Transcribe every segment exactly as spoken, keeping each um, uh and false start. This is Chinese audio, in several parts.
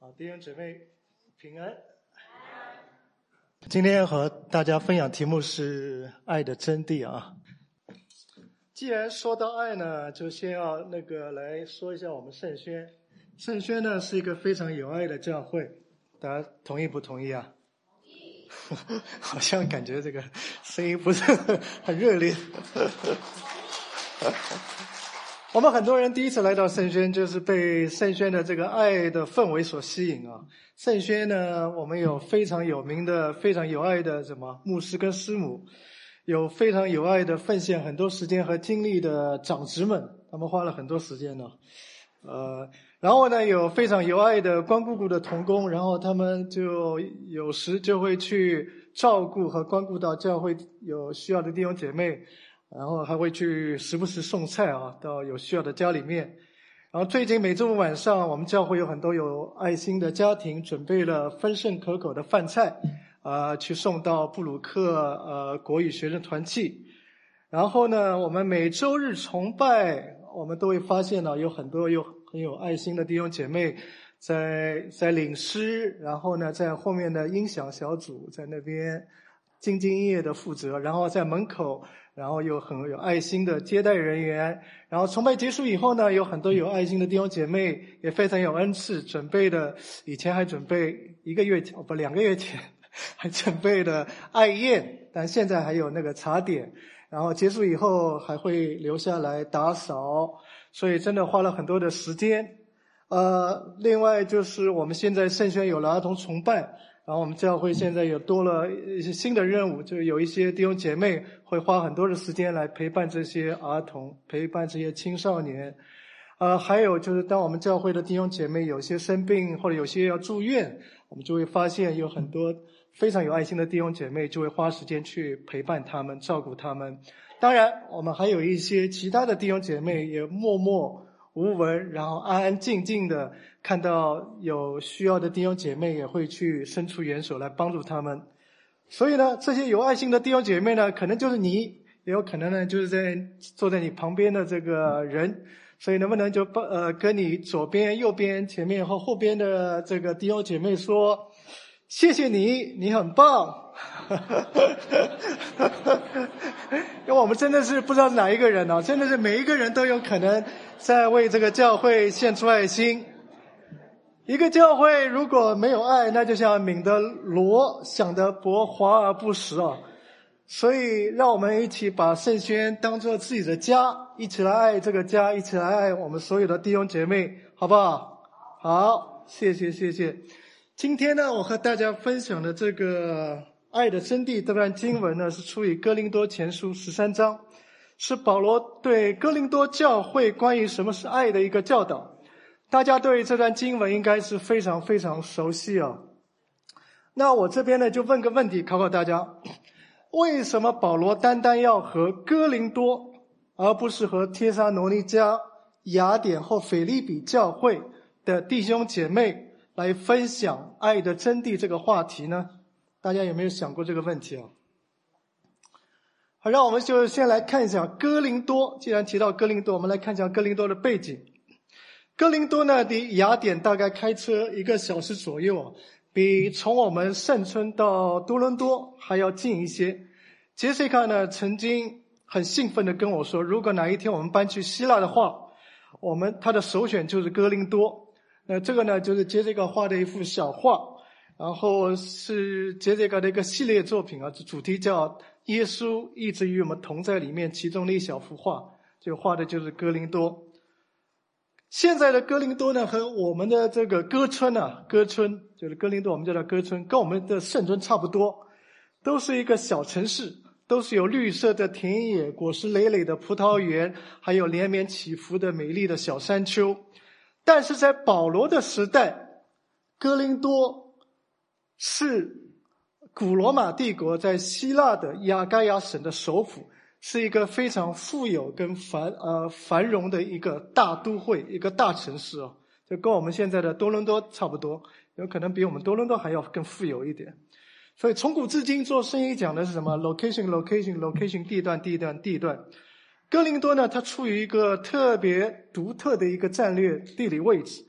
好，弟兄姊妹平安。今天和大家分享题目是爱的真谛啊。既然说到爱呢，就先要那个来说一下我们圣宣。圣宣呢是一个非常有爱的教会，大家同意不同意啊？好像感觉这个声音不是很热烈。我们很多人第一次来到圣宣，就是被圣宣的这个爱的氛围所吸引啊。圣宣呢，我们有非常有名的、非常有爱的什么牧师跟师母，有非常有爱的奉献很多时间和精力的长职们，他们花了很多时间呢。呃，然后呢，有非常有爱的关顾顾的同工，然后他们就有时就会去照顾和关顾到教会有需要的弟兄姐妹。然后还会去时不时送菜啊，到有需要的家里面。然后最近每周五晚上，我们教会有很多有爱心的家庭准备了丰盛可口的饭菜，啊、呃，去送到布鲁克呃国语学生团契。然后呢，我们每周日崇拜，我们都会发现呢，有很多有很有爱心的弟兄姐妹在在领诗，然后呢，在后面的音响小组在那边兢兢业业的负责，然后在门口。然后有很有爱心的接待人员，然后崇拜结束以后呢，有很多有爱心的弟兄姐妹也非常有恩赐，准备的以前还准备一个月前哦不两个月前还准备的爱宴，但现在还有那个茶点，然后结束以后还会留下来打扫，所以真的花了很多的时间。呃，另外就是我们现在圣宣有了儿童崇拜。然后我们教会现在有多了一些新的任务，就有一些弟兄姐妹会花很多的时间来陪伴这些儿童，陪伴这些青少年。呃，还有就是当我们教会的弟兄姐妹有些生病或者有些要住院，我们就会发现有很多非常有爱心的弟兄姐妹就会花时间去陪伴他们，照顾他们。当然，我们还有一些其他的弟兄姐妹也默默无闻，然后安安静静的看到有需要的弟兄姐妹，也会去伸出援手来帮助他们。所以呢，这些有爱心的弟兄姐妹呢，可能就是你，也有可能呢就是在坐在你旁边的这个人。所以能不能就呃跟你左边、右边、前面和后边的这个弟兄姐妹说，谢谢你，你很棒。因为我们真的是不知道是哪一个人啊，真的是每一个人都有可能在为这个教会献出爱心。一个教会如果没有爱，那就像敏的螺，响的钹，华而不实啊。所以让我们一起把圣宣当作自己的家，一起来爱这个家，一起来爱我们所有的弟兄姐妹，好不好？好，谢谢谢谢。今天呢，我和大家分享的这个爱的真谛这段经文呢，是出于哥林多前书十三章，是保罗对哥林多教会关于什么是爱的一个教导。大家对这段经文应该是非常非常熟悉啊。那我这边呢，就问个问题考考大家，为什么保罗单单要和哥林多，而不是和帖撒罗尼迦、雅典或腓立比教会的弟兄姐妹来分享爱的真谛这个话题呢？大家有没有想过这个问题啊？好，让我们就先来看一下哥林多。既然提到哥林多，我们来看一下哥林多的背景。哥林多呢，离雅典大概开车一个小时左右，比从我们圣村到多伦多还要近一些。杰西卡呢，曾经很兴奋地跟我说，如果哪一天我们搬去希腊的话，我们他的首选就是哥林多。那这个呢，就是杰西卡画的一幅小画，然后是杰西卡的一个系列作品啊，主题叫耶稣一直与我们同在里面，其中的一小幅画，就画的就是哥林多。现在的哥林多呢，和我们的这个歌村啊，歌村就是哥林多，我们叫它歌村，跟我们的圣村差不多，都是一个小城市，都是有绿色的田野、果实累累的葡萄园，还有连绵起伏的美丽的小山丘。但是在保罗的时代，哥林多是古罗马帝国在希腊的亚该亚省的首府，是一个非常富有跟繁呃繁荣的一个大都会，一个大城市哦，就跟我们现在的多伦多差不多，有可能比我们多伦多还要更富有一点。所以从古至今做生意讲的是什么 location location location 地段地段地段。哥林多呢，它处于一个特别独特的一个战略地理位置，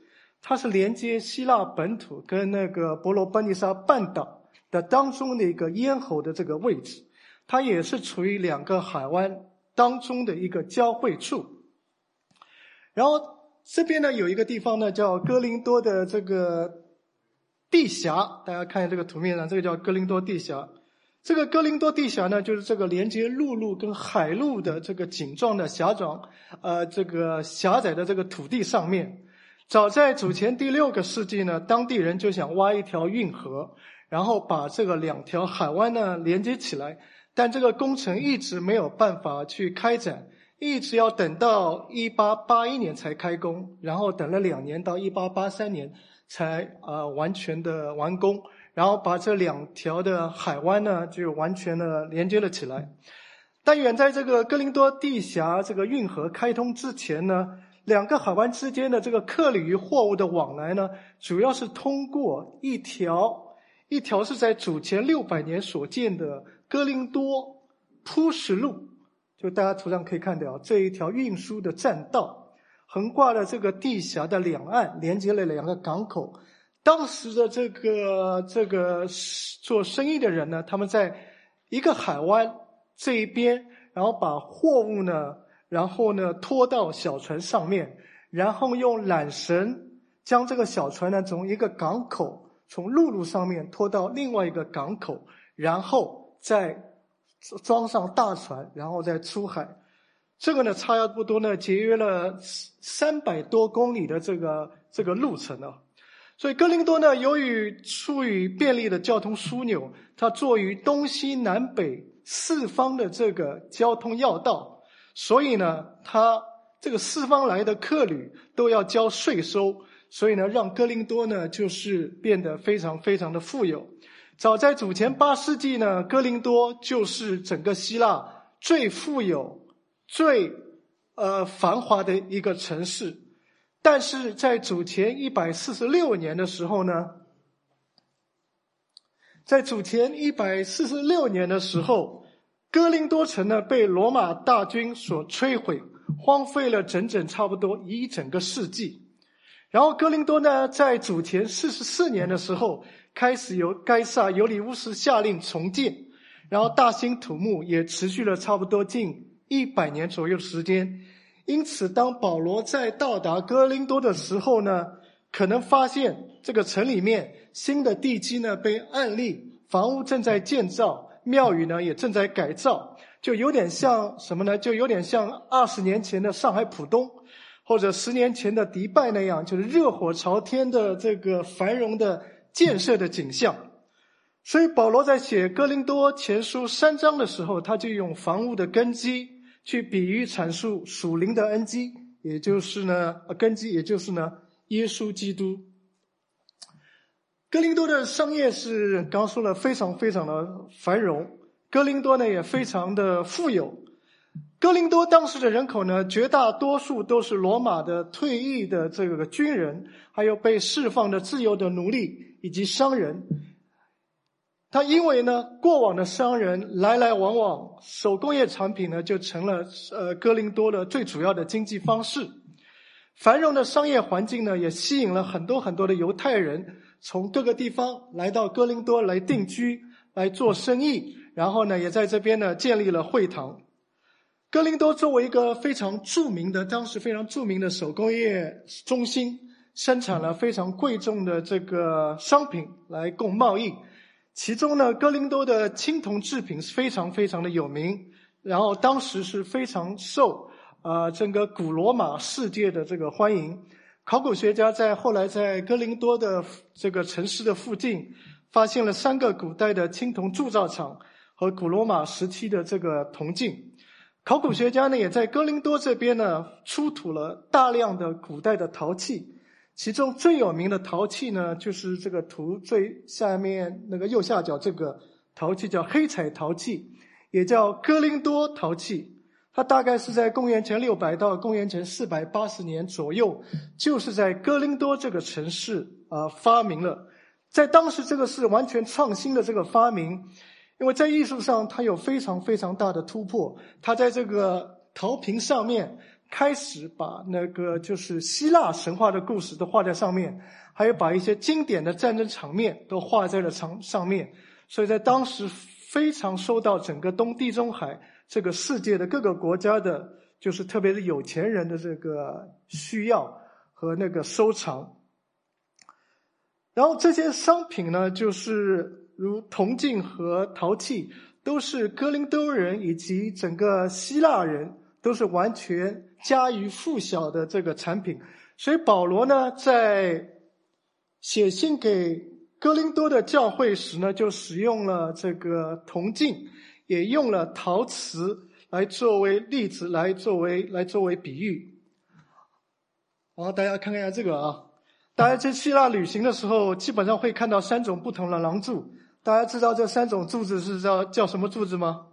它是连接希腊本土跟那个伯罗奔尼撒半岛的当中的一个咽喉的这个位置，它也是处于两个海湾当中的一个交汇处。然后这边呢有一个地方呢叫哥林多的这个地峡，大家看这个图面上，这个叫哥林多地峡。这个哥林多地峡呢，就是这个连接陆路跟海路的这个井状的狭长，呃，这个狭窄的这个土地上面。早在主前第六个世纪呢，当地人就想挖一条运河，然后把这个两条海湾呢连接起来，但这个工程一直没有办法去开展，一直要等到一八八一年才开工，然后等了两年到一八八三年才呃完全的完工。然后把这两条的海湾呢就完全的连接了起来。但远在这个哥林多地峡这个运河开通之前呢，两个海湾之间的这个客旅与货物的往来呢，主要是通过一条一条是在主前六百年所建的哥林多铺石路，就大家图上可以看到这一条运输的栈道，横挂了这个地峡的两岸，连接了两个港口。当时的这个这个做生意的人呢，他们在一个海湾这一边，然后把货物呢，然后呢拖到小船上面，然后用缆绳将这个小船呢从一个港口从陆路上面拖到另外一个港口，然后再装上大船，然后再出海。这个呢差不多呢节约了三百多公里的这个这个路程啊。所以哥林多呢，由于处于便利的交通枢纽，它作于东西南北四方的这个交通要道，所以呢，它这个四方来的客旅都要交税收，所以呢，让哥林多呢就是变得非常非常的富有。早在主前八世纪呢，哥林多就是整个希腊最富有、最呃繁华的一个城市。但是在主前一百四十六年的时候呢，在主前一百四十六年的时候，哥林多城呢被罗马大军所摧毁，荒废了整整差不多一整个世纪。然后哥林多呢在主前四十四年的时候，开始由该撒尤里乌斯下令重建，然后大兴土木，也持续了差不多近一百年左右的时间。因此当保罗在到达哥林多的时候呢，可能发现这个城里面新的地基呢被暗立，房屋正在建造，庙宇呢也正在改造，就有点像什么呢？就有点像二十年前的上海浦东，或者十年前的迪拜那样，就是热火朝天的这个繁荣的建设的景象。所以保罗在写哥林多前书三章的时候，他就用房屋的根基去比喻阐述属灵的恩基，也就是呢根基，也就是呢耶稣基督。哥林多的商业是刚刚说了非常非常的繁荣，哥林多呢也非常的富有。哥林多当时的人口呢，绝大多数都是罗马的退役的这个军人，还有被释放的自由的奴隶以及商人。他因为呢，过往的商人来来往往，手工业产品呢就成了呃哥林多的最主要的经济方式。繁荣的商业环境呢，也吸引了很多很多的犹太人从各个地方来到哥林多来定居，来做生意，然后呢，也在这边呢建立了会堂。哥林多作为一个非常著名的，当时非常著名的手工业中心，生产了非常贵重的这个商品来供贸易。其中呢，哥林多的青铜制品是非常非常的有名，然后当时是非常受呃整个古罗马世界的这个欢迎。考古学家在后来在哥林多的这个城市的附近发现了三个古代的青铜铸造厂和古罗马时期的这个铜镜。考古学家呢也在哥林多这边呢出土了大量的古代的陶器。其中最有名的陶器呢，就是这个图最下面那个右下角这个陶器叫黑彩陶器，也叫哥林多陶器。它大概是在公元前六百到公元前四百八十年左右，就是在哥林多这个城市啊、呃、发明了。在当时这个是完全创新的这个发明，因为在艺术上它有非常非常大的突破。它在这个陶瓶上面开始把那个就是希腊神话的故事都画在上面，还有把一些经典的战争场面都画在了上上面，所以在当时非常受到整个东地中海这个世界的各个国家的，就是特别是有钱人的这个需要和那个收藏。然后这些商品呢，就是如铜镜和陶器，都是哥林多人以及整个希腊人都是完全家喻户晓的这个产品。所以保罗呢，在写信给哥林多的教会时呢，就使用了这个铜镜，也用了陶瓷来作为例子，来作为来作为比喻。好，大家看看一下这个啊。大家在希腊旅行的时候，基本上会看到三种不同的廊柱。大家知道这三种柱子是叫叫什么柱子吗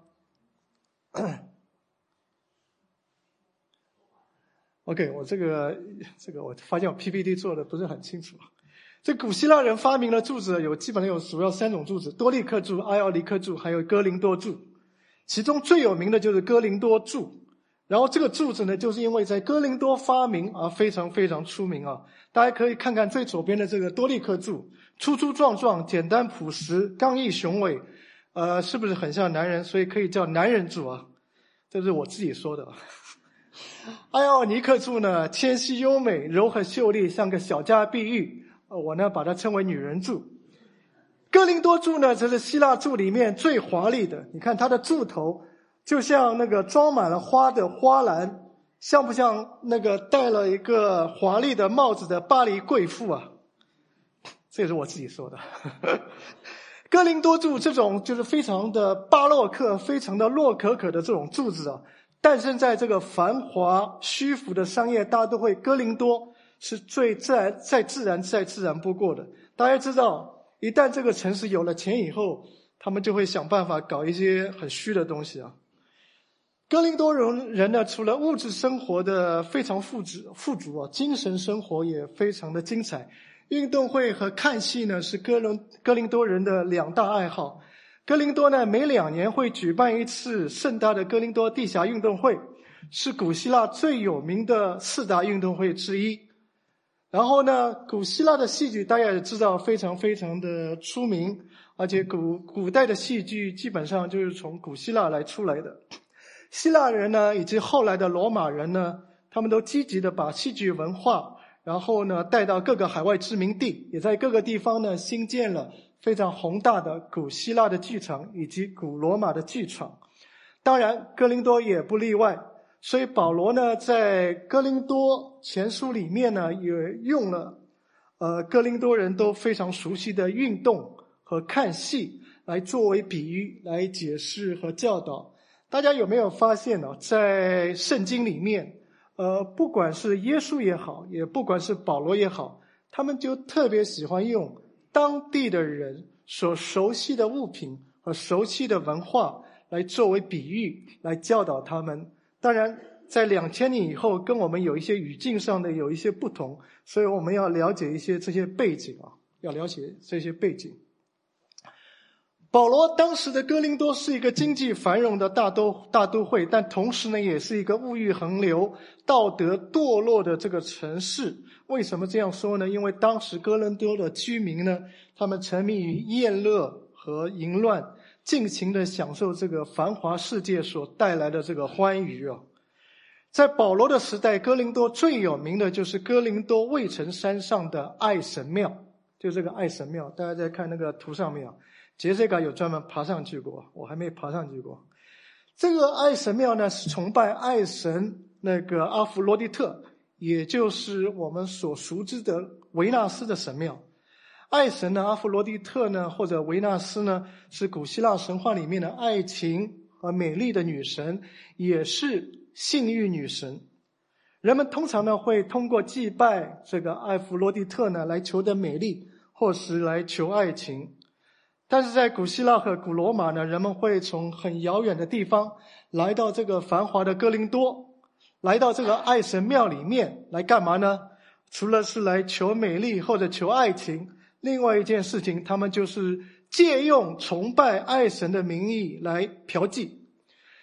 ？OK， 我这个这个我发现我 P P T 做的不是很清楚。这古希腊人发明的柱子有基本上有主要三种柱子：多利克柱、埃奥尼克柱，还有哥林多柱。其中最有名的就是哥林多柱。然后这个柱子呢，就是因为在哥林多发明而非常非常出名啊。大家可以看看最左边的这个多利克柱，粗粗壮壮，简单朴实，刚毅雄伟，呃，是不是很像男人？所以可以叫男人柱啊，这是我自己说的。埃奥尼克柱呢，纤细优美，柔和秀丽，像个小家碧玉，呃，我呢把它称为女人柱。哥林多柱呢，这是希腊柱里面最华丽的，你看它的柱头就像那个装满了花的花篮，像不像那个戴了一个华丽的帽子的巴黎贵妇啊？这也是我自己说的。哥林多柱这种就是非常的巴洛克，非常的洛可可的这种柱子啊，诞生在这个繁华虚浮的商业大都会哥林多，是最自然、再自然、再自然不过的。大家知道，一旦这个城市有了钱以后，他们就会想办法搞一些很虚的东西啊。哥林多人人呢，除了物质生活的非常富足富足啊，精神生活也非常的精彩。运动会和看戏呢，是哥林哥林多人的两大爱好。哥林多呢，每两年会举办一次盛大的哥林多地峡运动会，是古希腊最有名的四大运动会之一。然后呢，古希腊的戏剧大家也知道非常非常的出名，而且古古代的戏剧基本上就是从古希腊来出来的。希腊人呢，以及后来的罗马人呢，他们都积极的把戏剧文化，然后呢带到各个海外殖民地，也在各个地方呢兴建了非常宏大的古希腊的剧场以及古罗马的剧场。当然哥林多也不例外，所以保罗呢在哥林多前书里面呢也用了呃哥林多人都非常熟悉的运动和看戏来作为比喻，来解释和教导。大家有没有发现呢，在圣经里面呃，不管是耶稣也好，也不管是保罗也好，他们就特别喜欢用当地的人所熟悉的物品和熟悉的文化来作为比喻，来教导他们。当然在两千年以后跟我们有一些语境上的有一些不同，所以我们要了解一些这些背景啊，要了解这些背景。保罗当时的哥林多是一个经济繁荣的大都大都会，但同时呢也是一个物欲横流、道德堕落的这个城市。为什么这样说呢？因为当时哥林多的居民呢，他们沉迷于宴乐和淫乱，尽情的享受这个繁华世界所带来的这个欢愉啊。在保罗的时代，哥林多最有名的就是哥林多卫城山上的爱神庙，就这个爱神庙，大家在看那个图上面啊。杰西卡有专门爬上去过，我还没爬上去过。这个爱神庙呢，是崇拜爱神那个阿弗罗狄特，也就是我们所熟知的维纳斯的神庙。爱神呢，阿弗罗狄特呢，或者维纳斯呢，是古希腊神话里面的爱情和美丽的女神，也是性欲女神。人们通常呢会通过祭拜这个阿弗罗狄特呢，来求得美丽，或是来求爱情。但是在古希腊和古罗马呢，人们会从很遥远的地方来到这个繁华的哥林多，来到这个爱神庙里面来干嘛呢？除了是来求美丽或者求爱情，另外一件事情，他们就是借用崇拜爱神的名义来嫖妓。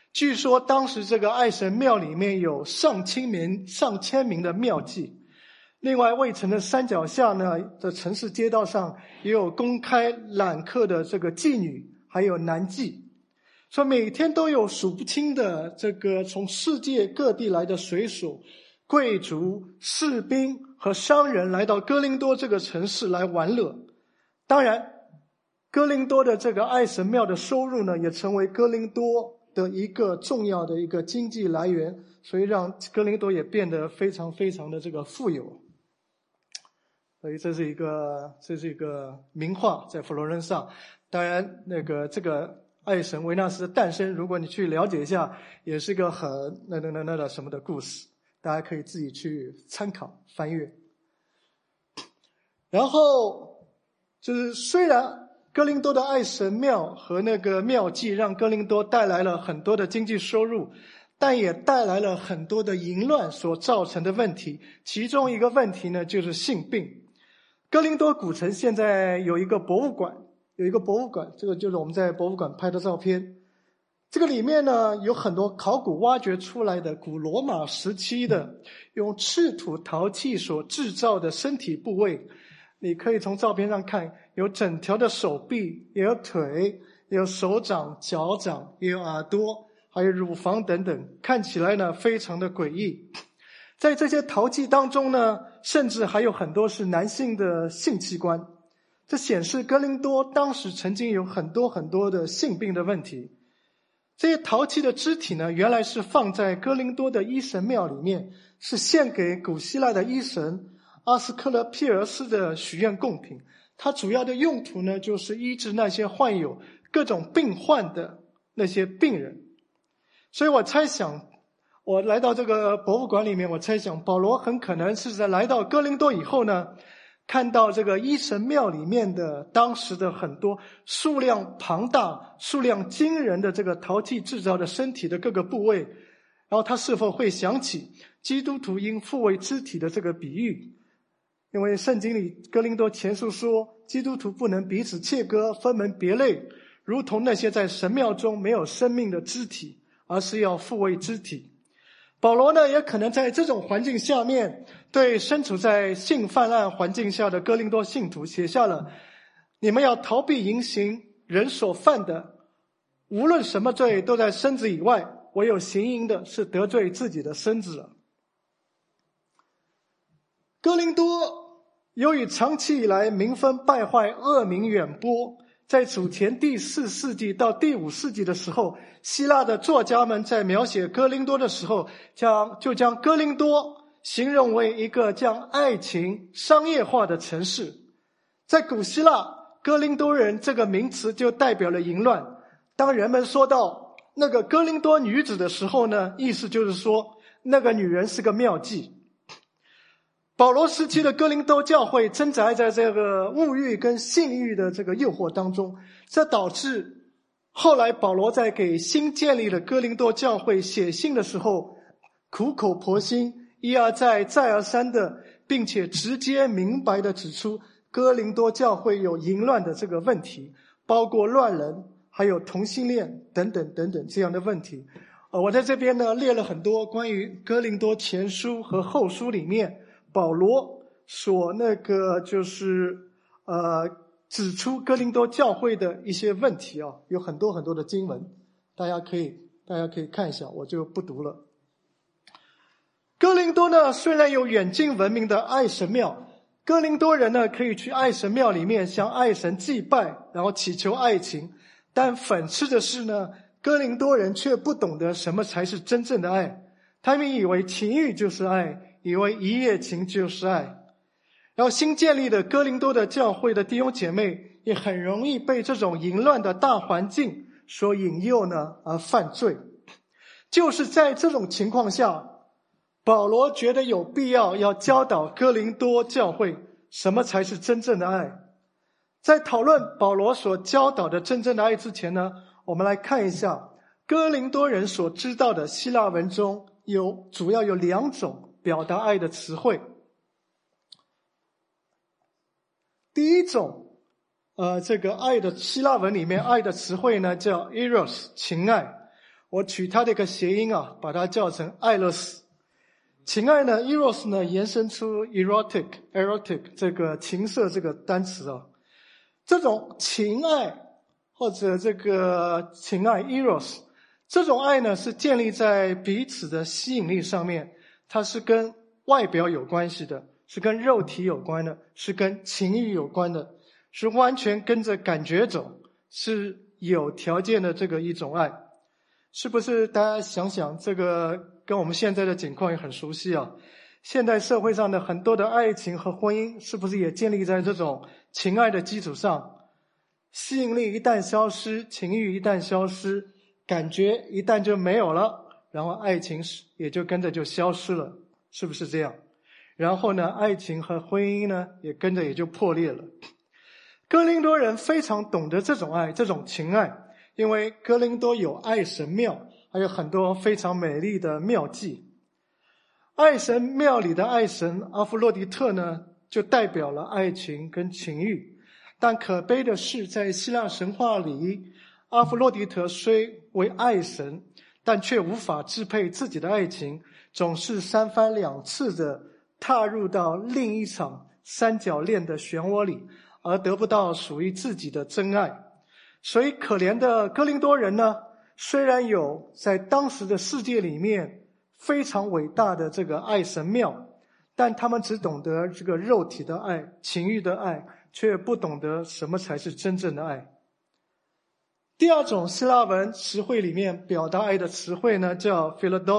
据说当时这个爱神庙里面有上千名上千名的庙妓，另外卫城的山脚下呢的城市街道上也有公开揽客的这个妓女，还有男妓，所以每天都有数不清的这个从世界各地来的水手、贵族、士兵和商人来到哥林多这个城市来玩乐。当然哥林多的这个爱神庙的收入呢，也成为哥林多的一个重要的一个经济来源，所以让哥林多也变得非常非常的这个富有。所以这是一个这是一个名画，在佛罗伦萨。当然那个这个爱神维纳斯的诞生，如果你去了解一下，也是一个很那那那那的什么的故事，大家可以自己去参考翻阅。然后就是虽然哥林多的爱神庙和那个庙妓让哥林多带来了很多的经济收入，但也带来了很多的淫乱所造成的问题。其中一个问题呢，就是性病。哥林多古城现在有一个博物馆，有一个博物馆，这个就是我们在博物馆拍的照片。这个里面呢，有很多考古挖掘出来的古罗马时期的用赤土陶器所制造的身体部位。你可以从照片上看，有整条的手臂，也有腿，也有手掌、脚掌，也有耳朵，还有乳房等等，看起来呢非常的诡异。在这些陶器当中呢，甚至还有很多是男性的性器官，这显示哥林多当时曾经有很多很多的性病的问题。这些陶器的肢体呢，原来是放在哥林多的医神庙里面，是献给古希腊的医神阿斯克勒庇俄斯的许愿贡品。它主要的用途呢，就是医治那些患有各种病患的那些病人。所以我猜想，我来到这个博物馆里面，我猜想保罗很可能是在来到哥林多以后呢，看到这个医神庙里面的当时的很多数量庞大、数量惊人的这个陶器制造的身体的各个部位，然后他是否会想起基督徒应父为肢体的这个比喻？因为圣经里哥林多前书说，基督徒不能彼此切割、分门别类，如同那些在神庙中没有生命的肢体，而是要父为肢体。保罗呢，也可能在这种环境下面，对身处在性泛滥环境下的哥林多信徒写下了：你们要逃避淫行，人所犯的无论什么罪都在身子以外，唯有行淫的是得罪自己的身子了。哥林多由于长期以来民风败坏、恶名远播，在主前第四世纪到第五世纪的时候，希腊的作家们在描写哥林多的时候，将就将哥林多形容为一个将爱情商业化的城市。在古希腊，哥林多人这个名词就代表了淫乱。当人们说到那个哥林多女子的时候呢，意思就是说那个女人是个庙妓。保罗时期的哥林多教会挣扎在这个物欲跟性欲的这个诱惑当中，这导致后来保罗在给新建立的哥林多教会写信的时候，苦口婆心，一而再再而三的，并且直接明白的指出哥林多教会有淫乱的这个问题，包括乱伦，还有同性恋等等等等这样的问题。呃，我在这边呢列了很多关于哥林多前书和后书里面保罗所那个就是呃指出哥林多教会的一些问题啊，有很多很多的经文，大家可以大家可以看一下，我就不读了。哥林多呢，虽然有远近闻名的爱神庙，哥林多人呢可以去爱神庙里面向爱神祭拜，然后祈求爱情，但讽刺的是呢，哥林多人却不懂得什么才是真正的爱，他们以为情欲就是爱，以为一夜情就是爱。然后新建立的哥林多的教会的弟兄姐妹也很容易被这种淫乱的大环境所引诱呢而犯罪。就是在这种情况下，保罗觉得有必要要教导哥林多教会什么才是真正的爱。在讨论保罗所教导的真正的爱之前呢，我们来看一下哥林多人所知道的希腊文中有主要有两种表达爱的词汇。第一种呃，这个爱的希腊文里面爱的词汇呢叫 eros 情爱， 我取它的一个谐音啊，把它叫成爱乐丝。情爱呢 eros 呢延伸出 erotic erotic 这个情色这个单词啊。这种情爱或者这个情爱 eros， 这种爱呢是建立在彼此的吸引力上面，它是跟外表有关系的，是跟肉体有关的，是跟情欲有关的，是完全跟着感觉走，是有条件的这个一种爱。是不是大家想想，这个跟我们现在的境况也很熟悉啊？现代社会上的很多的爱情和婚姻，是不是也建立在这种情爱的基础上？吸引力一旦消失，情欲一旦消失，感觉一旦就没有了，然后爱情也就跟着就消失了，是不是这样？然后呢，爱情和婚姻呢，也跟着也就破裂了。哥林多人非常懂得这种爱，这种情爱，因为哥林多有爱神庙，还有很多非常美丽的庙妓。爱神庙里的爱神阿弗洛狄特呢，就代表了爱情跟情欲。但可悲的是，在希腊神话里，阿弗洛狄特虽为爱神，但却无法支配自己的爱情，总是三番两次的踏入到另一场三角恋的漩涡里，而得不到属于自己的真爱。所以可怜的哥林多人呢，虽然有在当时的世界里面非常伟大的这个爱神庙，但他们只懂得这个肉体的爱，情欲的爱，却不懂得什么才是真正的爱。第二种希腊文词汇里面表达爱的词汇呢，叫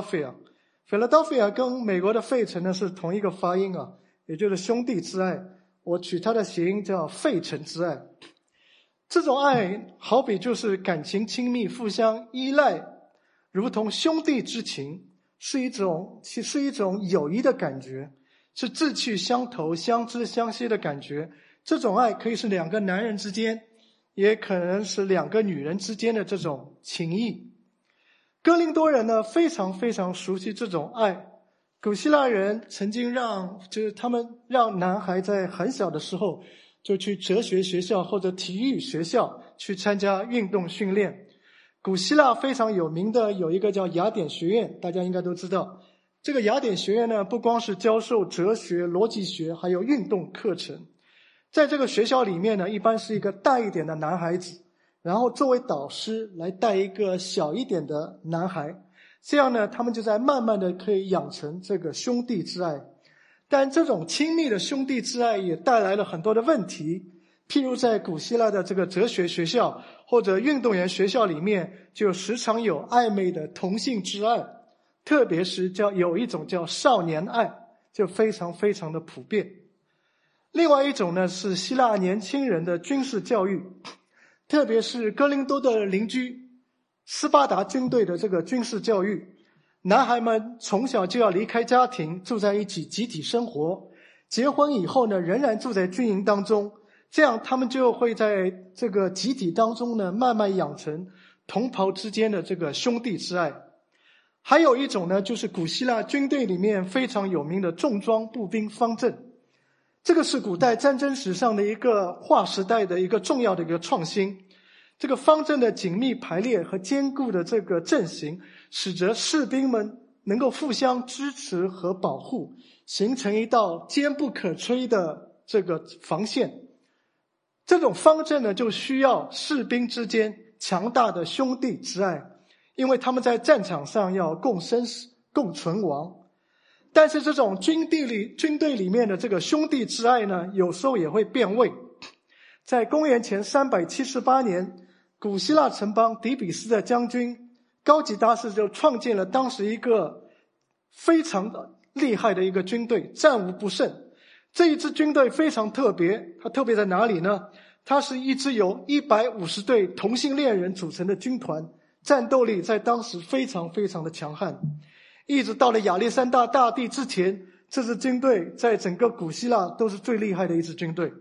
Philadelphia。Philadelphia 跟美国的费城呢是同一个发音啊，也就是兄弟之爱。我取它的谐音叫费城之爱。这种爱好比就是感情亲密，互相依赖，如同兄弟之情，是一种是一种友谊的感觉，是志趣相投、相知相惜的感觉。这种爱可以是两个男人之间，也可能是两个女人之间的这种情谊。哥林多人呢，非常非常熟悉这种爱。古希腊人曾经让，就是他们让男孩在很小的时候就去哲学学校或者体育学校去参加运动训练。古希腊非常有名的有一个叫雅典学院，大家应该都知道。这个雅典学院呢，不光是教授哲学、逻辑学，还有运动课程。在这个学校里面呢，一般是一个大一点的男孩子，然后作为导师来带一个小一点的男孩，这样呢，他们就在慢慢的可以养成这个兄弟之爱。但这种亲密的兄弟之爱也带来了很多的问题，譬如在古希腊的这个哲学学校或者运动员学校里面，就时常有暧昧的同性之爱，特别是叫有一种叫少年爱，就非常非常的普遍。另外一种呢，是希腊年轻人的军事教育，特别是哥林多的邻居斯巴达军队的这个军事教育。男孩们从小就要离开家庭，住在一起集体生活，结婚以后呢，仍然住在军营当中，这样他们就会在这个集体当中呢，慢慢养成同袍之间的这个兄弟之爱。还有一种呢，就是古希腊军队里面非常有名的重装步兵方阵。这个是古代战争史上的一个划时代的一个重要的一个创新。这个方阵的紧密排列和坚固的这个阵型，使得士兵们能够互相支持和保护，形成一道坚不可摧的这个防线。这种方阵呢，就需要士兵之间强大的兄弟之爱，因为他们在战场上要共生死、共存亡。但是这种军队里军队里面的这个兄弟之爱呢，有时候也会变味。在公元前三百七十八年，古希腊城邦底比斯的将军高吉达斯就创建了当时一个非常厉害的一个军队，战无不胜。这一支军队非常特别，它特别在哪里呢？它是一支由一百五十对同性恋人组成的军团，战斗力在当时非常非常的强悍。一直到了亚历山大大帝之前，这支军队在整个古希腊都是最厉害的一支军队。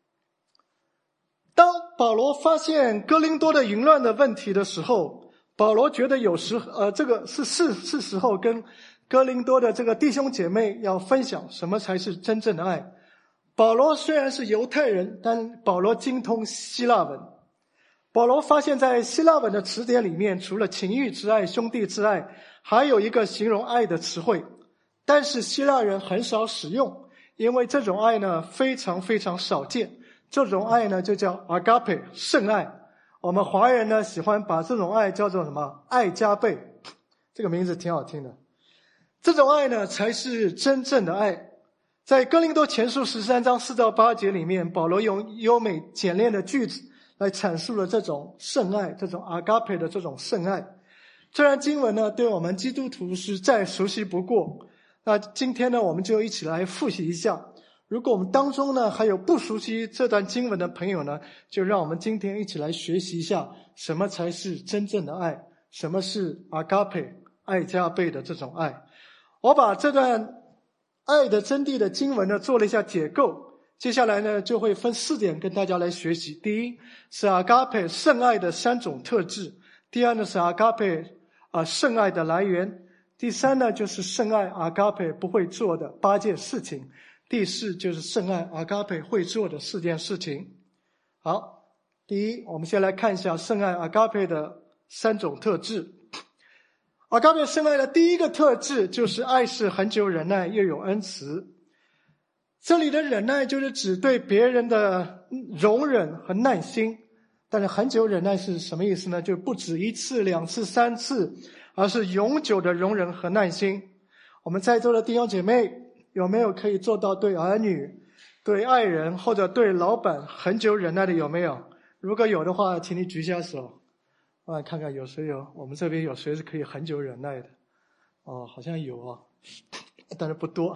当保罗发现哥林多的淫乱的问题的时候，保罗觉得有时呃，这个是是是时候跟哥林多的这个弟兄姐妹要分享什么才是真正的爱。保罗虽然是犹太人，但保罗精通希腊文。 保罗发现在希腊文的词典里面，除了情欲之爱、兄弟之爱，还有一个形容爱的词汇，但是希腊人很少使用，因为这种爱呢非常非常少见。这种爱呢就叫 agape 圣爱，我们华人呢喜欢把这种爱叫做什么？爱加倍，这个名字挺好听的。这种爱呢才是真正的爱。在哥林多前书十三章四到八节里面，保罗用优美简练的句子来阐述了这种圣爱，这种 agape 的这种圣爱。这段经文呢对我们基督徒是再熟悉不过，那今天呢我们就一起来复习一下。如果我们当中呢还有不熟悉这段经文的朋友呢，就让我们今天一起来学习一下什么才是真正的爱，什么是 agape 爱加倍的这种爱。我把这段爱的真谛的经文呢做了一下解构，接下来呢就会分四点跟大家来学习。第一是 agape 圣爱的三种特质，第二呢是 agape 啊、呃、圣爱的来源，第三呢就是圣爱 agape 不会做的八件事情，第四就是圣爱 agape 会做的四件事情。好，第一我们先来看一下圣爱 agape 的三种特质。agape 圣爱的第一个特质就是爱是恒久忍耐又有恩慈。这里的忍耐就是指对别人的容忍和耐心，但是恒久忍耐是什么意思呢？就不止一次两次三次，而是永久的容忍和耐心。我们在座的弟兄姐妹有没有可以做到对儿女、对爱人或者对老板恒久忍耐的？有没有？如果有的话请你举下手啊，看看有谁有，我们这边有谁是可以很久忍耐的？哦，好像有啊，但是不多。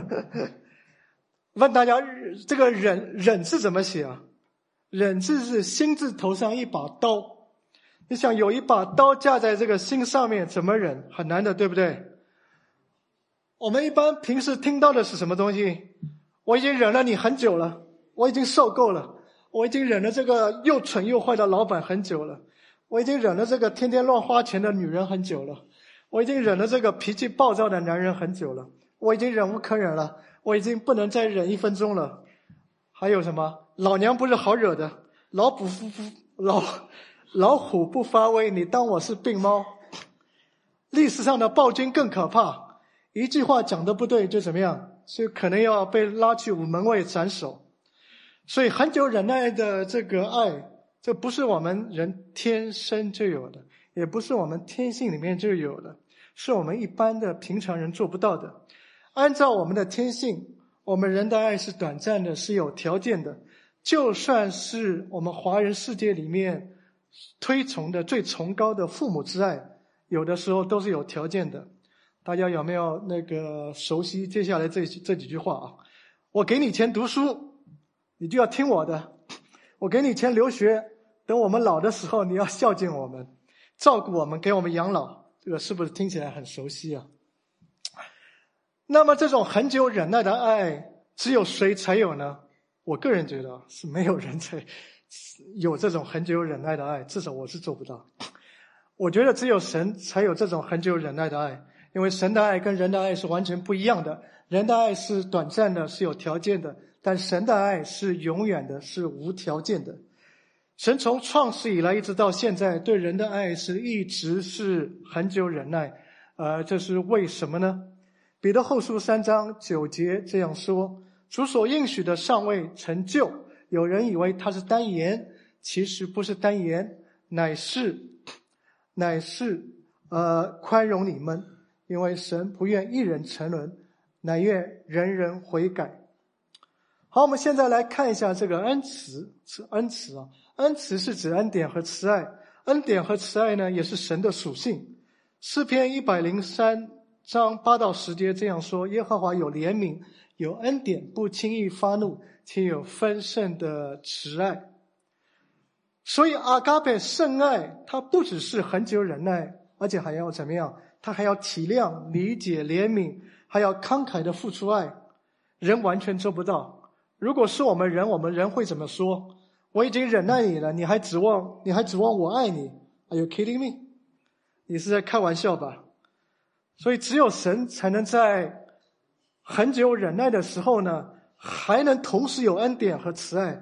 问大家，这个忍忍字怎么写啊？忍字是心字头上一把刀。你想有一把刀架在这个心上面，怎么忍？很难的，对不对？我们一般平时听到的是什么东西？我已经忍了你很久了，我已经受够了，我已经忍了这个又蠢又坏的老板很久了。我已经忍了这个天天乱花钱的女人很久了，我已经忍了这个脾气暴躁的男人很久了，我已经忍无可忍了，我已经不能再忍一分钟了。还有什么？老娘不是好惹的，老虎不老老虎不发威，你当我是病猫。历史上的暴君更可怕，一句话讲得不对就怎么样，就可能要被拉去午门外斩首。所以很久忍耐的这个爱，这不是我们人天生就有的，也不是我们天性里面就有的，是我们一般的平常人做不到的。按照我们的天性，我们人的爱是短暂的，是有条件的。就算是我们华人世界里面推崇的最崇高的父母之爱，有的时候都是有条件的。大家有没有那个熟悉接下来这这几句话啊？我给你钱读书，你就要听我的；我给你钱留学，等我们老的时候你要孝敬我们，照顾我们，给我们养老。这个是不是听起来很熟悉啊？那么这种很久忍耐的爱只有谁才有呢？我个人觉得是没有人才有这种很久忍耐的爱，至少我是做不到。我觉得只有神才有这种很久忍耐的爱，因为神的爱跟人的爱是完全不一样的。人的爱是短暂的，是有条件的，但神的爱是永远的，是无条件的。神从创世以来一直到现在，对人的爱是一直是很久忍耐。呃，这是为什么呢？彼得后书三章九节这样说：主所应许的尚未成就，有人以为他是单言，其实不是单言，乃是乃是呃宽容你们，因为神不愿一人沉沦，乃愿人人悔改。好，我们现在来看一下这个恩慈，是恩慈啊，恩慈是指恩典和慈爱，恩典和慈爱呢也是神的属性。诗篇一百零三章八到十节这样说：耶和华有怜悯，有恩典，不轻易发怒，且有丰盛的慈爱。所以阿嘎贝圣爱，它不只是很久忍耐，而且还要怎么样？它还要体谅、理解、怜悯，还要慷慨的付出爱。人完全做不到。如果是我们人，我们人会怎么说？我已经忍耐你了，你还指望你还指望我爱你？ Are you kidding me？ 你是在开玩笑吧？所以只有神才能在很久忍耐的时候呢，还能同时有恩典和慈爱。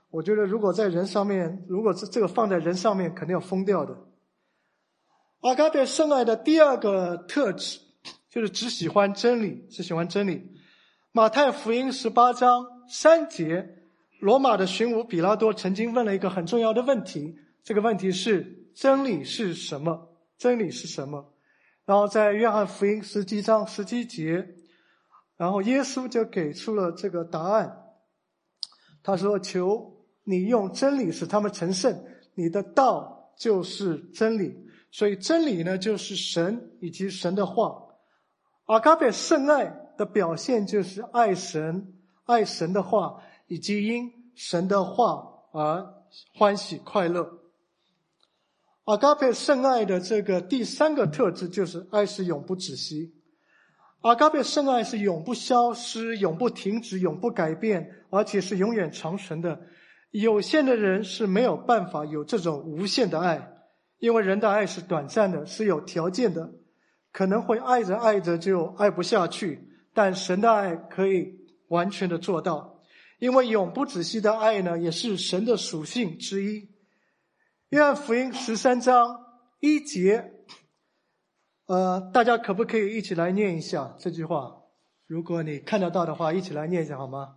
我觉得如果在人上面，如果这个放在人上面，肯定要疯掉的。阿嘎贝圣爱的第二个特质就是只喜欢真理，只喜欢真理。马太福音十八章三节，罗马的巡抚比拉多曾经问了一个很重要的问题，这个问题是真理是什么？真理是什么？然后在约翰福音十七章十七节，然后耶稣就给出了这个答案。他说：求你用真理使他们成圣，你的道就是真理。所以真理呢，就是神以及神的话。阿嘎贝圣爱的表现就是爱神、爱神的话，以及因神的话而欢喜快乐。阿嘎贝圣爱的这个第三个特质就是爱是永不止息。阿嘎贝圣爱是永不消失、永不停止、永不改变，而且是永远长存的。有限的人是没有办法有这种无限的爱，因为人的爱是短暂的，是有条件的，可能会爱着爱着就爱不下去，但神的爱可以完全的做到，因为永不止息的爱呢，也是神的属性之一。约翰福音十三章一节，呃，大家可不可以一起来念一下这句话？如果你看得到的话，一起来念一下好吗？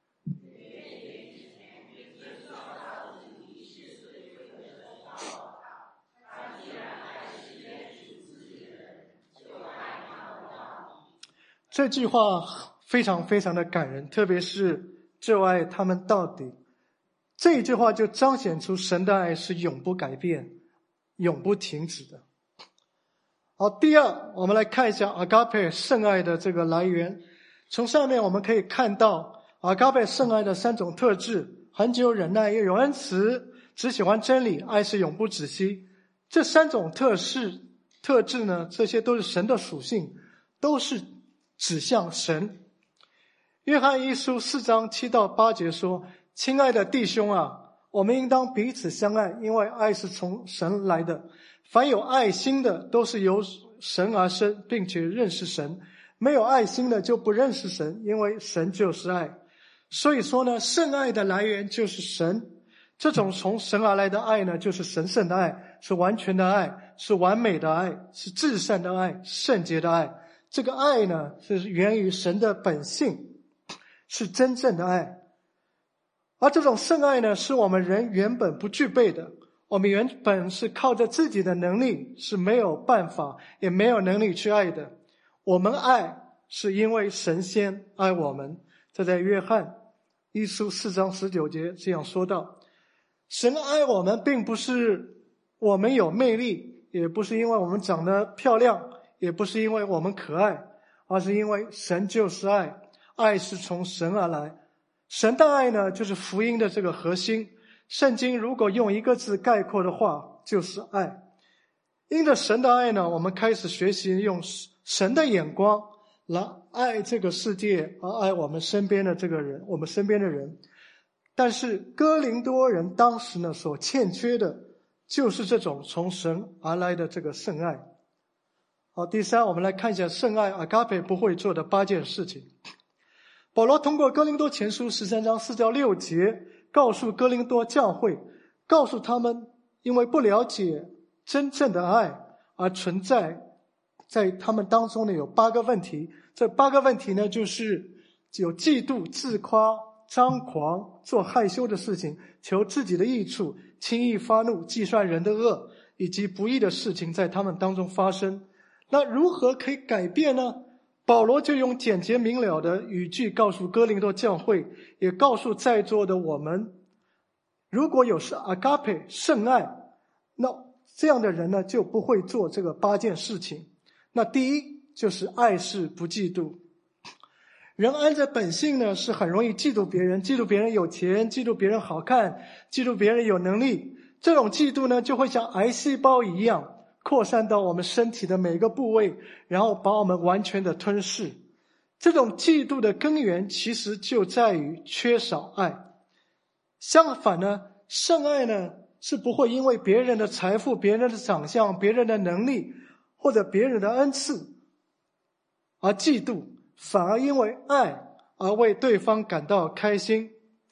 这句话非常非常的感人，特别是就爱他们到底。这一句话就彰显出神的爱是永不改变、永不停止的。好，第二，我们来看一下阿嘎贝圣爱的这个来源。从上面我们可以看到阿嘎贝圣爱的三种特质：恒久忍耐、有恩慈、只喜欢真理，爱是永不止息。这三种特质特质呢，这些都是神的属性，都是指向神。约翰一书四章七到八节说：亲爱的弟兄啊，我们应当彼此相爱，因为爱是从神来的。凡有爱心的都是由神而生，并且认识神。没有爱心的就不认识神，因为神就是爱。所以说呢，圣爱的来源就是神。这种从神而来的爱呢，就是神圣的爱，是完全的爱，是完美的爱，是至善的爱，圣洁的爱。这个爱呢，是源于神的本性，是真正的爱。而这种圣爱呢，是我们人原本不具备的。我们原本是靠着自己的能力是没有办法也没有能力去爱的。我们爱是因为神先爱我们。这在约翰一书四章十九节这样说道：神爱我们并不是我们有魅力，也不是因为我们长得漂亮，也不是因为我们可爱，而是因为神就是爱，爱是从神而来。神的爱呢，就是福音的这个核心。圣经如果用一个字概括的话，就是爱。因着神的爱呢，我们开始学习用神的眼光来爱这个世界，而爱我们身边的这个人，我们身边的人。但是哥林多人当时呢，所欠缺的就是这种从神而来的这个圣爱。好，第三，我们来看一下圣爱阿嘎贝不会做的八件事情。保罗通过哥林多前书十三章四到六节告诉哥林多教会，告诉他们因为不了解真正的爱而存在在他们当中呢有八个问题。这八个问题呢，就是有嫉妒、自夸、张狂、做害羞的事情、求自己的益处、轻易发怒、计算人的恶，以及不义的事情在他们当中发生。那如何可以改变呢？保罗就用简洁明了的语句告诉哥林多教会，也告诉在座的我们，如果有是阿嘎佩圣爱，那这样的人呢就不会做这个八件事情。那第一就是爱是不嫉妒。人按着本性呢是很容易嫉妒别人，嫉妒别人有钱，嫉妒别人好看，嫉妒别人有能力。这种嫉妒呢就会像癌细胞一样扩散到我们身体的每个部位，然后把我们完全的吞噬。这种嫉妒的根源其实就在于缺少爱。相反呢，圣爱呢是不会因为别人的财富、别人的长相、别人的能力或者别人的恩赐而嫉妒，反而因为爱而为对方感到开心。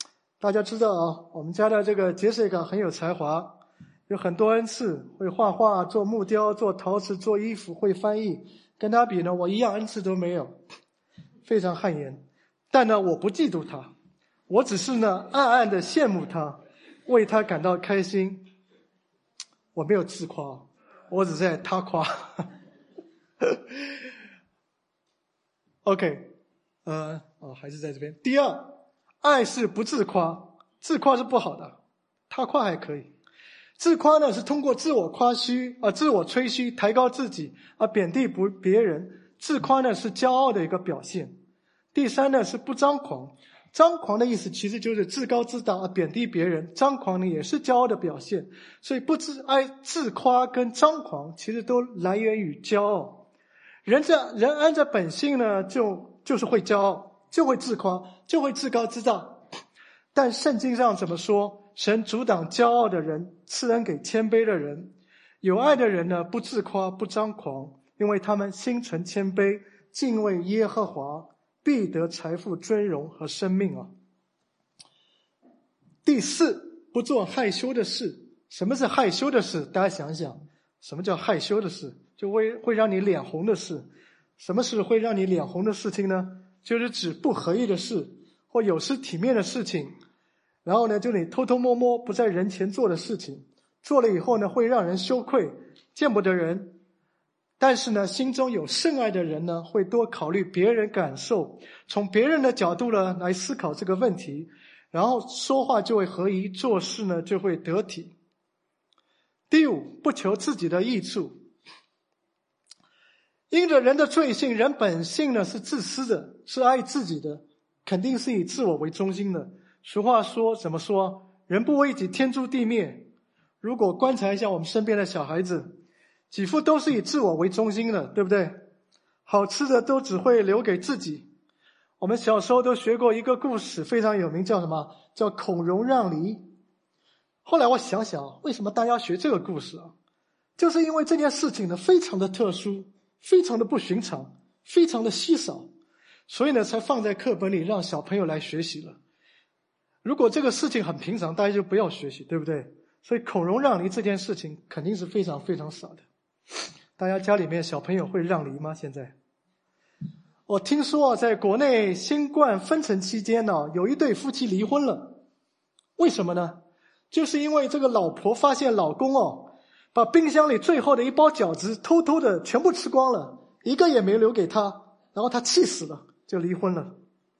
大家知道啊，我们家的这个杰西卡很有才华，有很多恩赐，会画画、做木雕、做陶瓷、做衣服，会翻译。跟他比呢，我一样恩赐都没有，非常汗颜。但呢，我不嫉妒他，我只是呢暗暗的羡慕他，为他感到开心。我没有自夸，我只在他夸。OK， 呃，哦，还是在这边。第二，爱是不自夸，自夸是不好的，他夸还可以。自夸呢是通过自我夸虚啊、呃，自我吹嘘，抬高自己啊，贬低不别人。自夸呢是骄傲的一个表现。第三呢是不张狂，张狂的意思其实就是自高自大啊，贬低别人。张狂呢也是骄傲的表现，所以不自爱自夸跟张狂其实都来源于骄傲。人这人按着本性呢，就就是会骄傲，就会自夸，就会自高自大。但圣经上怎么说？神阻挡骄傲的人，赐恩给谦卑的人。有爱的人呢，不自夸，不张狂，因为他们心存谦卑，敬畏耶和华，必得财富、尊荣和生命啊。第四，不做害羞的事。什么是害羞的事？大家想想，什么叫害羞的事？就会会让你脸红的事。什么是会让你脸红的事情呢？就是指不合意的事，或有失体面的事情。然后呢，就你偷偷摸摸不在人前做的事情，做了以后呢，会让人羞愧，见不得人。但是呢，心中有圣爱的人呢，会多考虑别人感受，从别人的角度呢来思考这个问题，然后说话就会合宜，做事呢就会得体。第五，不求自己的益处。因着人的罪性，人本性呢是自私的，是爱自己的，肯定是以自我为中心的。俗话说怎么说？人不为己，天诛地灭。如果观察一下我们身边的小孩子，几乎都是以自我为中心的，对不对？好吃的都只会留给自己。我们小时候都学过一个故事，非常有名，叫什么？叫孔融让梨。后来我想想，为什么大家学这个故事啊？就是因为这件事情呢非常的特殊，非常的不寻常，非常的稀少，所以呢才放在课本里让小朋友来学习了。如果这个事情很平常，大家就不要学习，对不对？所以孔融让梨这件事情肯定是非常非常少的。大家家里面小朋友会让梨吗？现在我听说啊，在国内新冠封城期间呢，有一对夫妻离婚了。为什么呢？就是因为这个老婆发现老公哦，把冰箱里最后的一包饺子偷偷的全部吃光了，一个也没留给他，然后他气死了，就离婚了。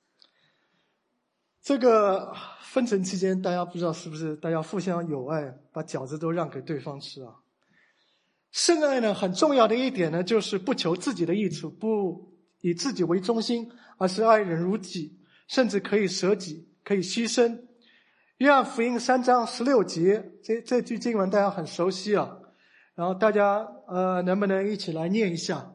这个封城期间，大家不知道是不是大家互相友爱，把饺子都让给对方吃啊？圣爱呢，很重要的一点呢，就是不求自己的益处，不以自己为中心，而是爱人如己，甚至可以舍己，可以牺牲。约翰福音三章十六节，这这句经文大家很熟悉啊。然后大家呃，能不能一起来念一下？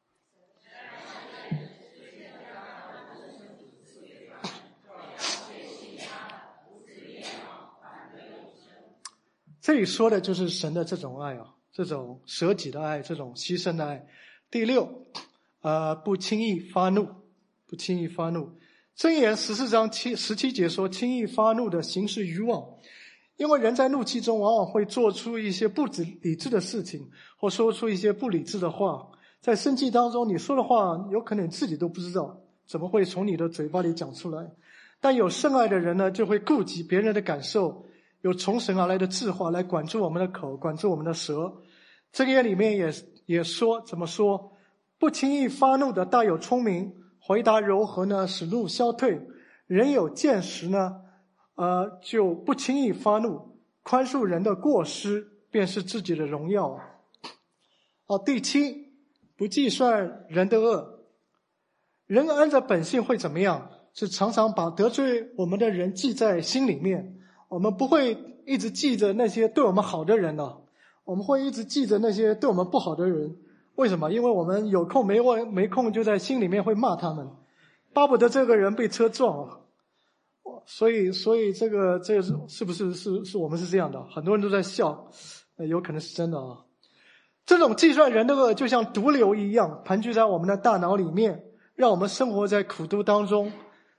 这里说的就是神的这种爱啊，这种舍己的爱，这种牺牲的爱。第六，呃，不轻易发怒，不轻易发怒。箴言十四章七十七节说，轻易发怒的行事愚妄，因为人在怒气中往往会做出一些不理智的事情，或说出一些不理智的话。在生气当中，你说的话有可能你自己都不知道怎么会从你的嘴巴里讲出来。但有圣爱的人呢，就会顾及别人的感受，有从神而来的智慧来管住我们的口，管住我们的舌。箴言里面也也说，怎么说？不轻易发怒的大有聪明，回答柔和呢，使怒消退。人有见识呢，呃，就不轻易发怒，宽恕人的过失，便是自己的荣耀。好，第七，不计算人的恶。人按照本性会怎么样？是常常把得罪我们的人记在心里面。我们不会一直记着那些对我们好的人呢，我们会一直记着那些对我们不好的人。为什么？因为我们有空没空没空就在心里面会骂他们，巴不得这个人被车撞了。所以所以这个这个是是不是是是我们是这样的？很多人都在笑，有可能是真的啊。这种计算人的恶就像毒瘤一样盘踞在我们的大脑里面，让我们生活在苦毒当中。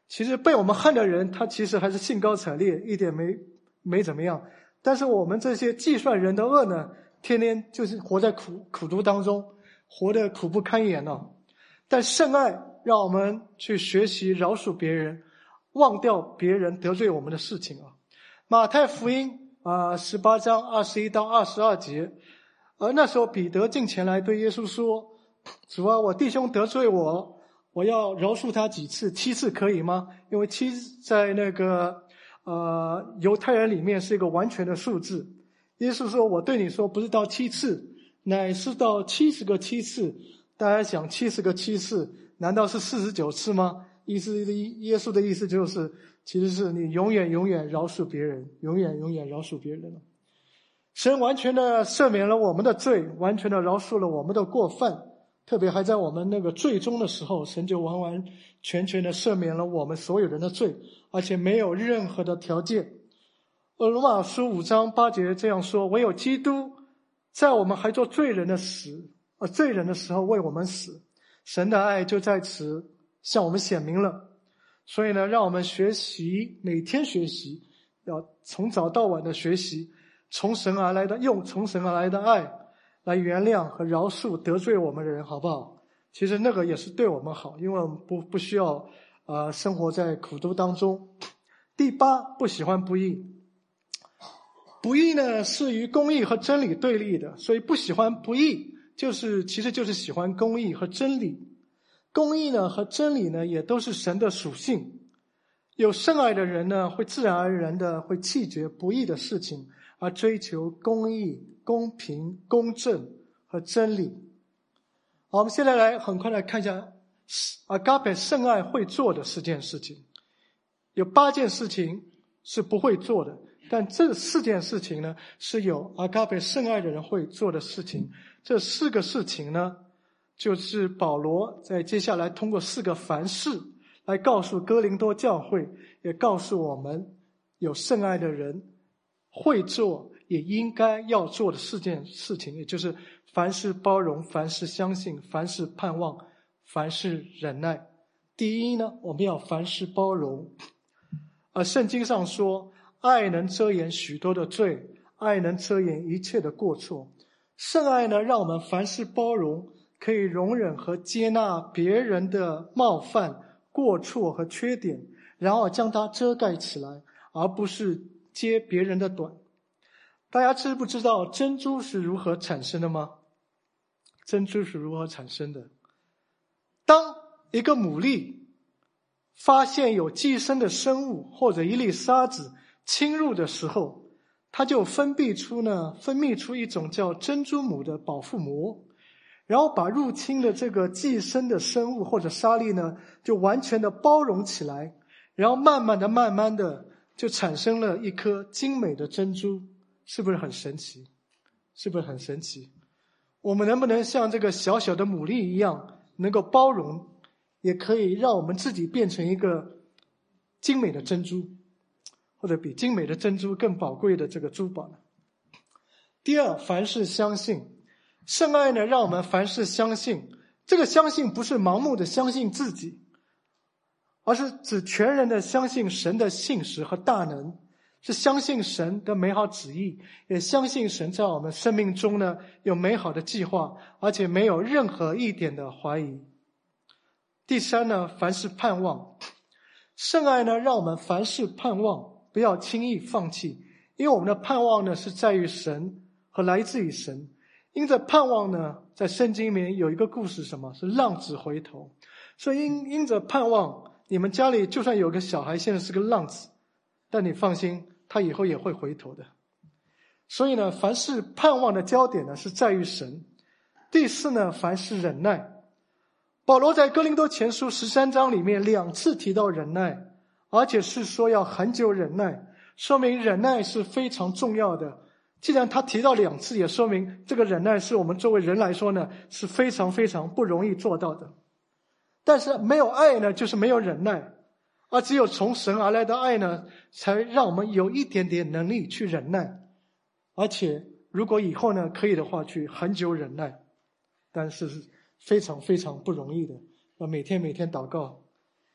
其实被我们恨的人，他其实还是兴高采烈，一点没没怎么样。但是我们这些计算人的恶呢，天天就是活在苦苦毒当中，活得苦不堪言了。但圣爱让我们去学习饶恕别人，忘掉别人得罪我们的事情啊。马太福音啊十八章二十一到二十二节，而那时候彼得进前来对耶稣说：“主啊，我弟兄得罪我，我要饶恕他几次？七次可以吗？”因为七在那个呃犹太人里面是一个完全的数字。耶稣说：“我对你说，不是到七次，乃是到七十个七次。”大家想，七十个七次，难道是四十九次吗？意思耶稣的意思就是，其实是你永远永远饶恕别人，永远永远饶恕别人了。神完全的赦免了我们的罪，完全的饶恕了我们的过犯，特别还在我们那个最终的时候，神就完完全全的赦免了我们所有人的罪，而且没有任何的条件。而罗马书五章八节这样说：唯有基督在我们还做罪人的死，而罪人的时候为我们死，神的爱就在此向我们显明了。所以呢，让我们学习，每天学习，要从早到晚的学习从神而来的，用从神而来的爱来原谅和饶恕得罪我们的人，好不好？其实那个也是对我们好，因为我们不不需要呃生活在苦毒当中。第八，不喜欢不义。不义呢是与公义和真理对立的，所以不喜欢不义就是其实就是喜欢公义和真理。公义呢和真理呢也都是神的属性。有圣爱的人呢会自然而然的会弃绝不义的事情，而追求公义、公平、公正和真理。好，我们现在来很快来看一下阿嘎培圣爱会做的四件事情。有八件事情是不会做的，但这四件事情呢是有阿嘎培圣爱的人会做的事情。这四个事情呢，就是保罗在接下来通过四个凡事来告诉哥林多教会，也告诉我们有圣爱的人会做也应该要做的四件事情，也就是凡事包容，凡事相信，凡事盼望，凡事忍耐。第一呢，我们要凡事包容。而圣经上说，爱能遮掩许多的罪，爱能遮掩一切的过错。圣爱呢，让我们凡事包容，可以容忍和接纳别人的冒犯、过错和缺点，然后将它遮盖起来，而不是揭别人的短。大家知不知道珍珠是如何产生的吗？珍珠是如何产生的？当一个牡蛎发现有寄生的生物或者一粒沙子侵入的时候，它就分泌出呢分泌出一种叫珍珠母的保护膜，然后把入侵的这个寄生的生物或者沙粒呢就完全的包容起来，然后慢慢的慢慢的就产生了一颗精美的珍珠。是不是很神奇？是不是很神奇？我们能不能像这个小小的牡蛎一样，能够包容，也可以让我们自己变成一个精美的珍珠，或者比精美的珍珠更宝贵的这个珠宝呢？第二，凡事相信。圣爱呢，让我们凡事相信。这个相信不是盲目的相信自己，而是指全然的相信神的信实和大能，是相信神的美好旨意，也相信神在我们生命中呢有美好的计划，而且没有任何一点的怀疑。第三呢，凡事盼望。圣爱呢，让我们凡事盼望，不要轻易放弃，因为我们的盼望呢是在于神和来自于神。因着盼望呢，在圣经里面有一个故事，什么是浪子回头。所以因因着盼望，你们家里就算有个小孩现在是个浪子，但你放心，他以后也会回头的。所以呢，凡事盼望的焦点呢是在于神。第四呢，凡事忍耐。保罗在哥林多前书十三章里面两次提到忍耐，而且是说要很久忍耐，说明忍耐是非常重要的。既然他提到两次，也说明这个忍耐是我们作为人来说呢是非常非常不容易做到的。但是没有爱呢，就是没有忍耐。而只有从神而来的爱呢，才让我们有一点点能力去忍耐，而且如果以后呢可以的话，去很久忍耐，但是非常非常不容易的，要每天每天祷告。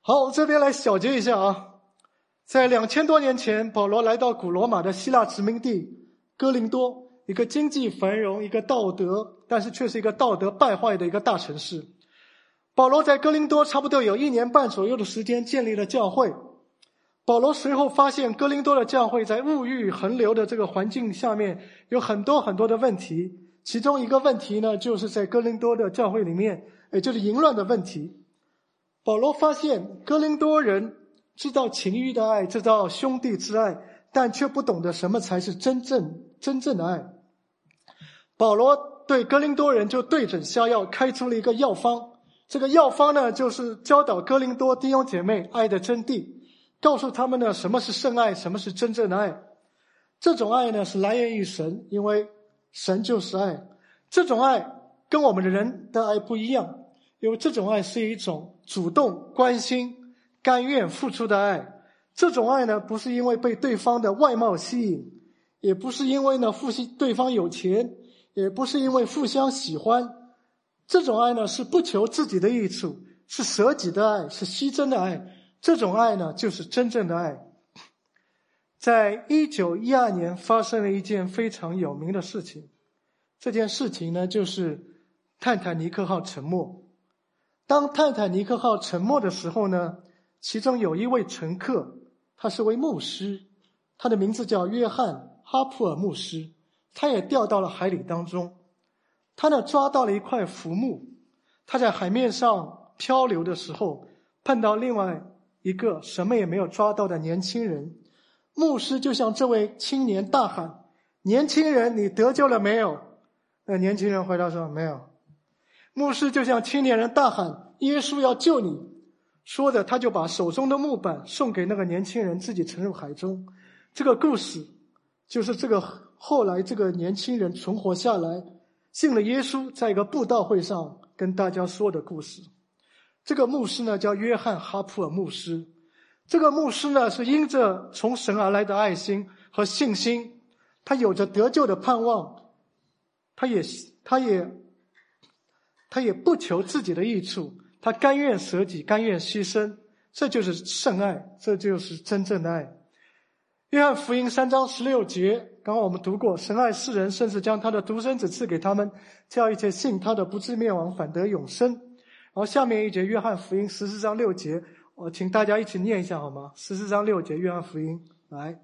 好，我们这边来小结一下啊。在两千多年前，保罗来到古罗马的希腊殖民地哥林多，一个经济繁荣、一个道德，但是却是一个道德败坏的一个大城市。保罗在哥林多差不多有一年半左右的时间建立了教会。保罗随后发现哥林多的教会在物欲横流的这个环境下面有很多很多的问题，其中一个问题呢，就是在哥林多的教会里面，也就是淫乱的问题。保罗发现哥林多人知道情欲的爱，知道兄弟之爱，但却不懂得什么才是真正真正的爱。保罗对哥林多人就对症下药，开出了一个药方。这个药方呢，就是教导哥林多弟兄姐妹爱的真谛，告诉他们呢什么是圣爱，什么是真正的爱。这种爱呢是来源于神，因为神就是爱。这种爱跟我们的人的爱不一样，因为这种爱是一种主动、关心、甘愿付出的爱。这种爱呢，不是因为被对方的外貌吸引，也不是因为呢父对方有钱，也不是因为互相喜欢。这种爱呢，是不求自己的益处，是舍己的爱，是牺牲的爱。这种爱呢，就是真正的爱。在一九一二年发生了一件非常有名的事情，这件事情呢，就是泰坦尼克号沉没。当泰坦尼克号沉没的时候呢，其中有一位乘客，他是位牧师，他的名字叫约翰·哈普尔牧师，他也掉到了海里当中。他呢抓到了一块浮木，他在海面上漂流的时候，碰到另外一个什么也没有抓到的年轻人。牧师就向这位青年大喊：年轻人，你得救了没有？那年轻人回答说：没有。牧师就向青年人大喊：耶稣要救你。说着他就把手中的木板送给那个年轻人，自己沉入海中。这个故事就是这个后来这个年轻人存活下来，信了耶稣，在一个布道会上跟大家说的故事。这个牧师呢叫约翰·哈普尔牧师。这个牧师呢是因着从神而来的爱心和信心，他有着得救的盼望，他也他也他也不求自己的益处，他甘愿舍己，甘愿牺牲。这就是圣爱，这就是真正的爱。约翰福音三章十六节，刚刚我们读过，神爱世人，甚至将他的独生子赐给他们，叫一切信他的不至灭亡，反得永生。然后下面一节约翰福音十四章六节，我请大家一起念一下好吗？十四章六节约翰福音，来。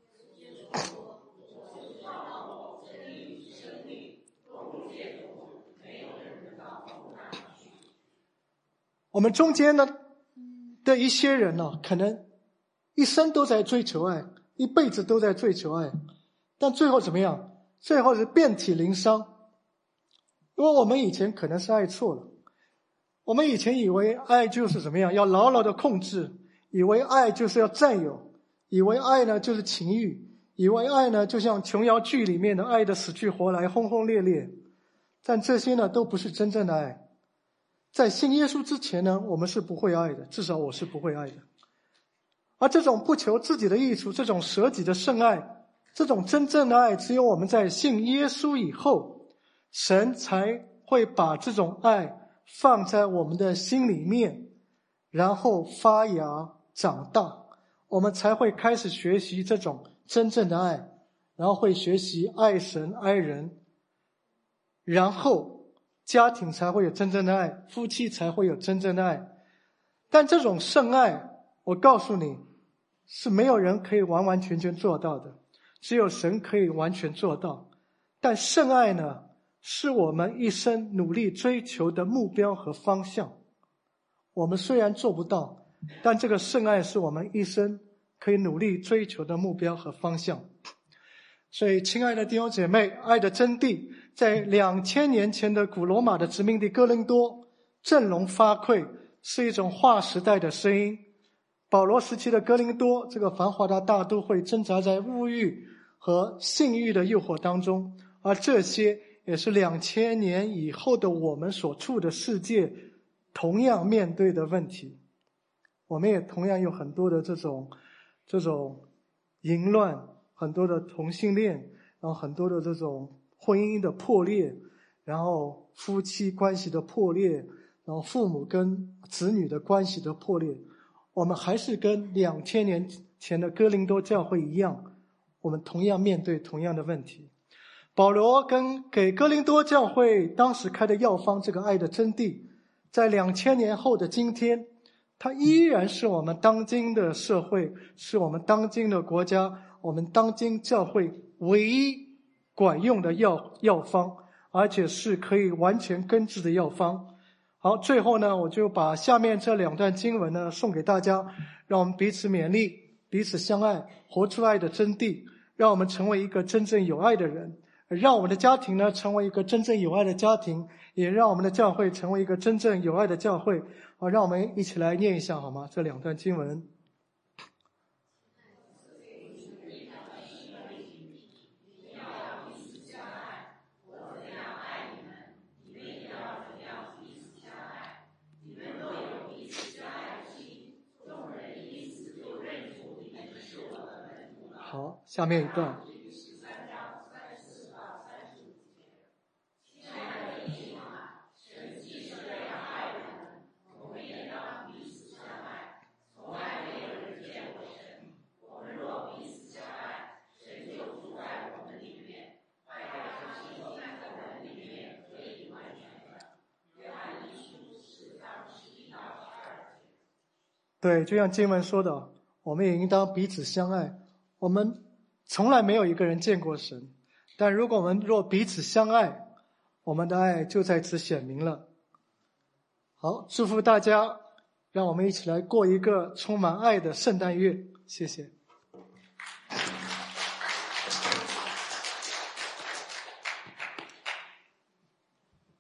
我们中间呢的一些人呢、啊，可能一生都在追求爱，一辈子都在追求爱，但最后怎么样？最后是遍体鳞伤。因为我们以前可能是爱错了，我们以前以为爱就是怎么样，要牢牢的控制，以为爱就是要占有，以为爱呢就是情欲，以为爱呢就像琼瑶剧里面的爱的死去活来，轰轰烈烈。但这些呢都不是真正的爱。在信耶稣之前呢，我们是不会爱的，至少我是不会爱的。而这种不求自己的益处，这种舍己的圣爱，这种真正的爱，只有我们在信耶稣以后，神才会把这种爱放在我们的心里面，然后发芽长大，我们才会开始学习这种真正的爱，然后会学习爱神爱人，然后家庭才会有真正的爱，夫妻才会有真正的爱。但这种圣爱，我告诉你，是没有人可以完完全全做到的，只有神可以完全做到。但圣爱呢，是我们一生努力追求的目标和方向。我们虽然做不到，但这个圣爱是我们一生可以努力追求的目标和方向。所以亲爱的弟兄姐妹，爱的真谛在两千年前的古罗马的殖民地哥林多振聋发聩，是一种划时代的声音。保罗时期的哥林多这个繁华的大都会挣扎在物欲和性欲的诱惑当中，而这些也是两千年以后的我们所处的世界同样面对的问题。我们也同样有很多的这种这种淫乱，很多的同性恋，然后很多的这种婚姻的破裂，然后夫妻关系的破裂，然后父母跟子女的关系的破裂。 我们还是跟两千年前的哥林多教会一样，我们同样面对同样的问题。保罗跟给哥林多教会当时开的药方，这个爱的真谛，在两千年后的今天，它依然是我们当今的社会，是我们当今的国家，我们当今教会唯一管用的药药方，而且是可以完全根治的药方。好，最后呢，我就把下面这两段经文呢送给大家，让我们彼此勉励，彼此相爱，活出爱的真谛，让我们成为一个真正有爱的人，让我们的家庭呢成为一个真正有爱的家庭，也让我们的教会成为一个真正有爱的教会。好，让我们一起来念一下好吗？这两段经文。好，下面一段。对，就像经文说的，我们也应当彼此相爱。我们从来没有一个人见过神，但如果我们若彼此相爱，我们的爱就在此显明了。好，祝福大家，让我们一起来过一个充满爱的圣诞月。谢谢。